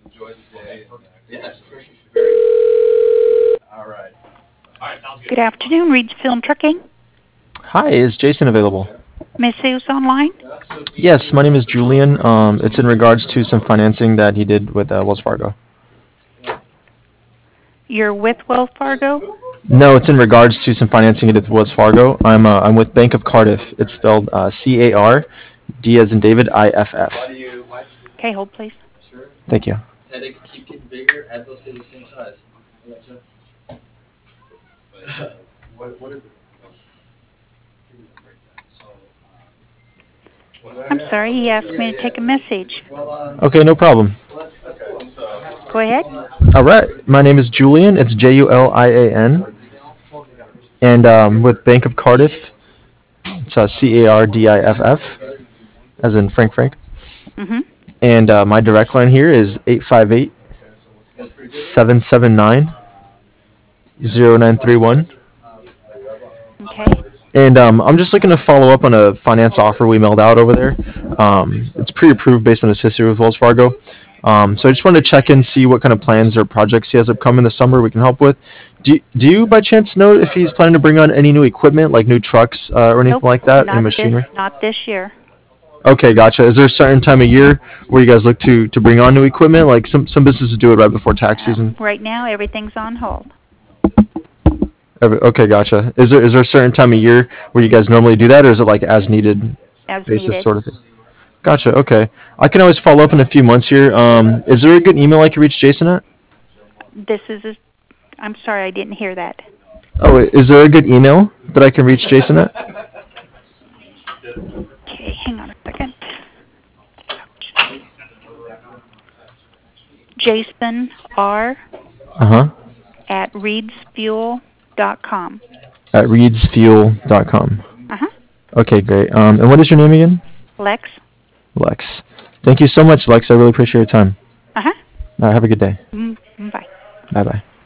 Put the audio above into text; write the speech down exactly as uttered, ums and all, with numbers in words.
Good afternoon, Reed's Film Trucking. Hi, is Jason available? May I say who's online? Yes, my name is Julian. Um, it's in regards to some financing that he did with uh, Wells Fargo. You're with Wells Fargo? No, it's in regards to some financing he did with Wells Fargo. I'm uh, I'm with Bank of Cardiff. It's spelled uh, C A R D as in David I F F. Okay, hold please. Thank you. I'm sorry, he asked me to take a message. Okay, no problem. Go ahead. All right, my name is Julian. It's J U L I A N, and um, with Bank of Cardiff, it's uh, C A R D I F F, as in Frank Frank. Mm-hmm. And uh, my direct line here is eight five eight, seven seven nine, zero nine three one. Okay. And um, I'm just looking to follow up on a finance offer we mailed out over there. Um, it's pre-approved based on his history with Wells Fargo. Um, so I just wanted to check in, see what kind of plans or projects he has upcoming this summer we can help with. Do you, do you by chance know if he's planning to bring on any new equipment, like new trucks uh, or anything Nope, like that, not any machinery? this, not this year. Okay, gotcha. Is there a certain time of year where you guys look to, to bring on new equipment? Like some, some businesses do it right before tax Uh, season. right now, everything's on hold. Every, okay, gotcha. Is there is there a certain time of year where you guys normally do that, or is it like as needed As basis needed. sort of thing? Gotcha. Okay. I can always follow up in a few months here. Um, is there a good email I can reach Jason at? This is a, I'm sorry, I didn't hear that. Oh, wait, is there a good email that I can reach Jason at? Okay, hang on a second. Jason R. Uh huh. at reedsfuel dot com. At reedsfuel dot com. Uh-huh. Okay, great. Um, and what is your name again? Lex. Lex. Thank you so much, Lex. I really appreciate your time. Uh-huh. Uh, have a good day. Mm, bye. Bye bye.